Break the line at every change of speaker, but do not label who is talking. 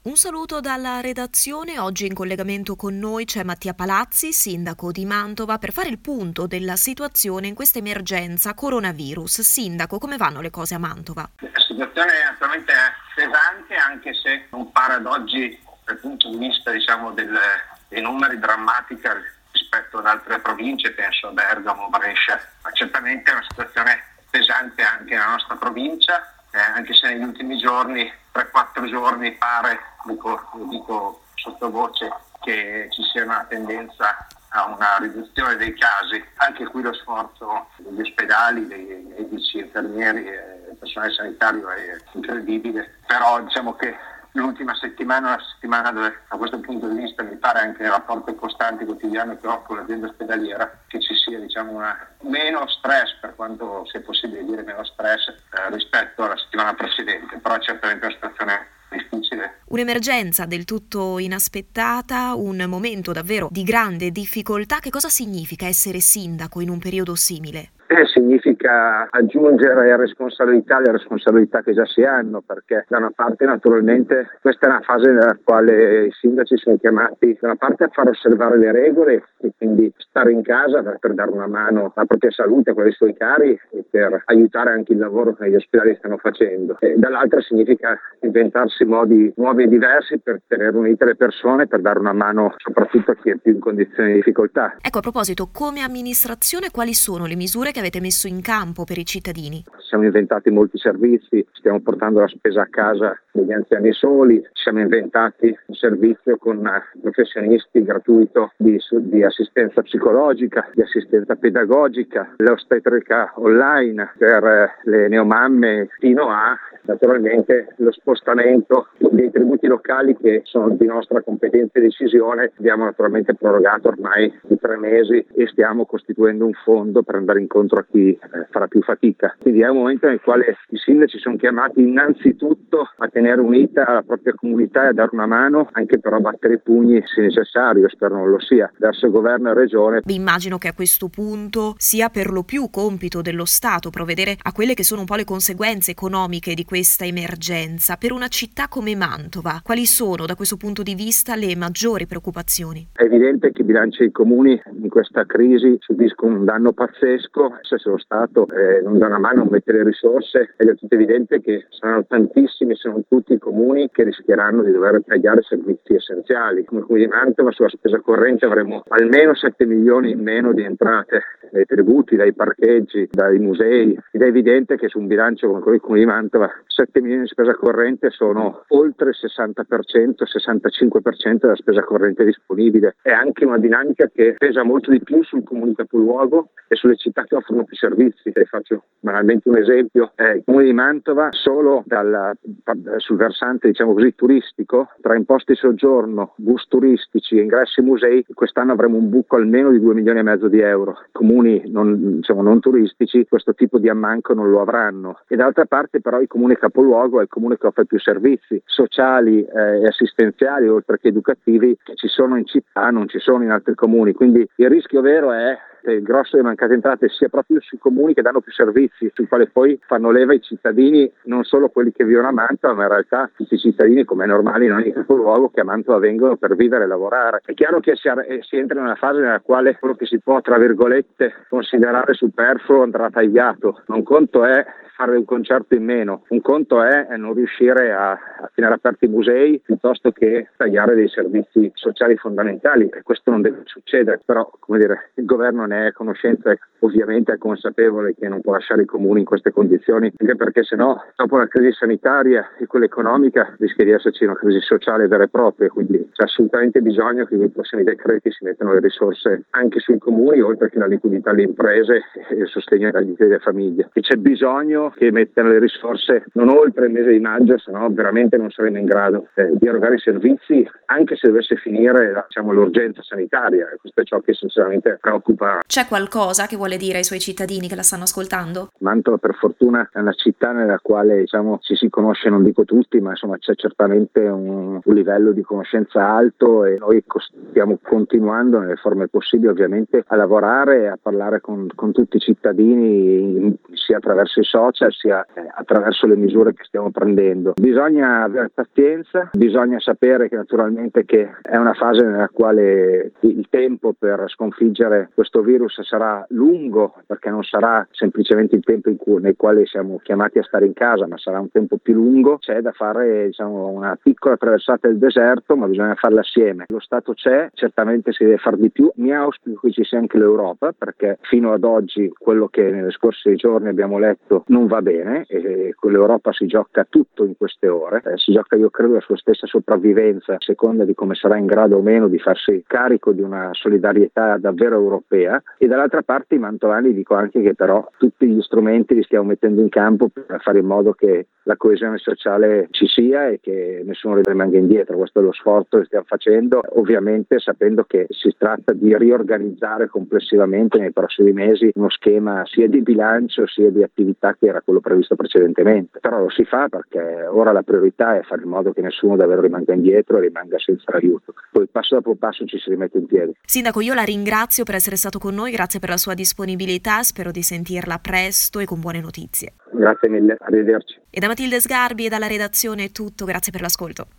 Un saluto dalla redazione. Oggi in collegamento con noi c'è Mattia Palazzi, sindaco di Mantova, per fare il punto della situazione in questa emergenza coronavirus. Sindaco, come vanno le cose a Mantova?
La situazione attualmente è pesante, anche se non pare ad oggi, dal punto di vista dei numeri, drammatica rispetto ad altre province, penso a Bergamo, Brescia, ma certamente è una situazione pesante anche nella nostra provincia. Anche se negli ultimi giorni, 3-4 giorni, pare, dico sottovoce, che ci sia una tendenza a una riduzione dei casi. Anche qui lo sforzo degli ospedali, dei medici, infermieri e personale sanitario è incredibile, però diciamo che l'ultima settimana è una settimana dove, da questo punto di vista, mi pare anche nel rapporto costante quotidiano che ho con l'azienda ospedaliera, che ci sia meno stress, per quanto sia possibile dire meno stress rispetto alla settimana precedente, però certamente è una situazione difficile.
Un'emergenza del tutto inaspettata, un momento davvero di grande difficoltà. Che cosa significa essere sindaco in un periodo simile?
Significa aggiungere responsabilità alle responsabilità che già si hanno, perché da una parte naturalmente questa è una fase nella quale i sindaci sono chiamati da una parte a far osservare le regole e quindi stare in casa per dare una mano alla propria salute, a quella dei suoi cari e per aiutare anche il lavoro che gli ospedali stanno facendo. E dall'altra significa inventarsi modi nuovi e diversi per tenere unite le persone, per dare una mano soprattutto a chi è più in condizioni di difficoltà.
Ecco, a proposito, come amministrazione quali sono le misure che avete messo in campo per i cittadini?
Siamo inventati molti servizi, stiamo portando la spesa a casa degli anziani soli, ci siamo inventati un servizio con professionisti gratuito di assistenza psicologica, di assistenza pedagogica, l'ostetrica online per le neomamme, fino a naturalmente lo spostamento dei tributi locali che sono di nostra competenza e decisione. Abbiamo naturalmente prorogato ormai di 3 mesi e stiamo costituendo un fondo per andare incontro a chi farà più fatica. Quindi è un momento nel quale i sindaci sono chiamati innanzitutto a tenere unita la propria comunità e a dare una mano, anche però a battere i pugni se necessario, spero non lo sia, verso il governo e regione.
Immagino che a questo punto sia per lo più compito dello Stato provvedere a quelle che sono un po' le conseguenze economiche di questa emergenza. Per una città come Mantova, quali sono da questo punto di vista le maggiori preoccupazioni?
È evidente che i bilanci dei comuni in questa crisi subiscono un danno pazzesco. Se lo Stato non dà una mano a mettere risorse, è del tutto evidente che saranno tantissimi, se non tutti, i comuni che rischieranno di dover tagliare servizi essenziali. Come Comune di Mantova, sulla spesa corrente avremo almeno 7 milioni in meno di entrate, dai tributi, dai parcheggi, dai musei. Ed è evidente che su un bilancio come quello del Comune di Mantova 7 milioni di spesa corrente sono oltre il 60%, 65% della spesa corrente disponibile. È anche una dinamica che pesa molto di più sul comune capoluogo e sulle città che offrono più servizi. Faccio banalmente un esempio: il Comune di Mantova solo sul versante, diciamo così, turistico, tra imposte di soggiorno, bus turistici e ingressi musei, quest'anno avremo un buco almeno di 2,5 milioni di euro. Comuni non turistici questo tipo di ammanco non lo avranno. E d'altra parte però il comune capoluogo è il comune che offre più servizi sociali e assistenziali, oltre che educativi, che ci sono in città, non ci sono in altri comuni. Quindi il rischio vero è che il grosso delle mancate entrate sia proprio sui comuni che danno più servizi, sui quali poi fanno leva i cittadini, non solo quelli che vivono a Mantova, ma in realtà tutti i cittadini, come è normale in ogni capoluogo, che a Mantova vengono per vivere e lavorare. È chiaro che si entra in una fase nella quale quello che si può, tra virgolette, considerare superfluo andrà tagliato. Un conto è fare un concerto in meno, un conto è non riuscire a tenere aperti i musei piuttosto che tagliare dei servizi sociali fondamentali, e questo non deve succedere. Però, come dire, il governo ne è a conoscenza, ovviamente è consapevole che non può lasciare i comuni in queste condizioni, anche perché sennò dopo la crisi sanitaria e quella economica rischia di esserci una crisi sociale vera e propria. Quindi c'è assolutamente bisogno che nei prossimi decreti si mettano le risorse anche sui comuni, oltre che la liquidità alle imprese e il sostegno ai redditi delle famiglie. E c'è bisogno che mettano le risorse non oltre il mese di maggio, sennò veramente non saremo in grado di erogare i servizi, anche se dovesse finire l'urgenza sanitaria. Questo è ciò che sinceramente preoccupa.
C'è qualcosa che vuole dire ai suoi cittadini che la stanno ascoltando?
Mantova per fortuna è una città nella quale ci si conosce, non dico tutti, ma insomma c'è certamente un livello di conoscenza alto, e noi stiamo continuando nelle forme possibili ovviamente a lavorare e a parlare con tutti i cittadini, sia attraverso i social social sia attraverso le misure che stiamo prendendo. Bisogna avere pazienza, bisogna sapere che naturalmente che è una fase nella quale il tempo per sconfiggere questo virus sarà lungo, perché non sarà semplicemente il tempo nel quale siamo chiamati a stare in casa, ma sarà un tempo più lungo. C'è da fare una piccola traversata del deserto, ma bisogna farla assieme. Lo Stato c'è, certamente si deve fare di più. Mi auspico che ci sia anche l'Europa, perché fino ad oggi quello che negli scorsi giorni abbiamo letto non va bene e con l'Europa si gioca tutto in queste ore. Si gioca, io credo, la sua stessa sopravvivenza a seconda di come sarà in grado o meno di farsi carico di una solidarietà davvero europea. E dall'altra parte i mantovani dico anche che però tutti gli strumenti li stiamo mettendo in campo per fare in modo che la coesione sociale ci sia e che nessuno rimanga indietro. Questo è lo sforzo che stiamo facendo, ovviamente sapendo che si tratta di riorganizzare complessivamente nei prossimi mesi uno schema sia di bilancio sia di attività che era quello previsto precedentemente. Però lo si fa perché ora la priorità è fare in modo che nessuno davvero rimanga indietro e rimanga senza aiuto. Poi passo dopo passo ci si rimette in piedi.
Sindaco, io la ringrazio per essere stato con noi, grazie per la sua disponibilità, spero di sentirla presto e con buone notizie.
Grazie mille, arrivederci.
E da Matilde Sgarbi e dalla redazione è tutto, grazie per l'ascolto.